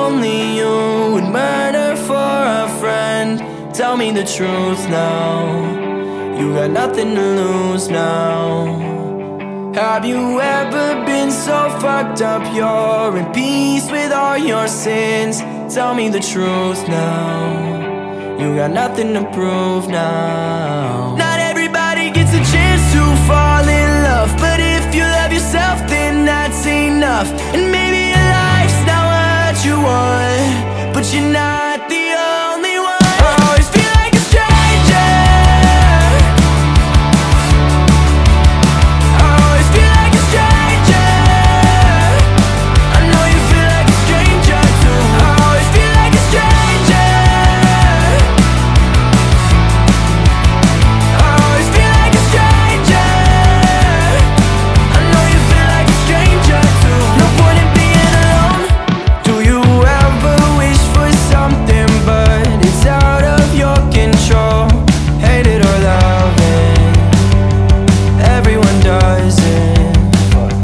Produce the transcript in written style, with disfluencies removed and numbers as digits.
only you would murder for a friend. Tell me the truth now, you got nothing to lose now. Have you ever been so fucked up you're in peace with all your sins? Tell me the truth now, you got nothing to prove now. Not everybody gets a chance to fall in love, but if you love yourself then that's enough. And maybe your life's not what you want, but you're not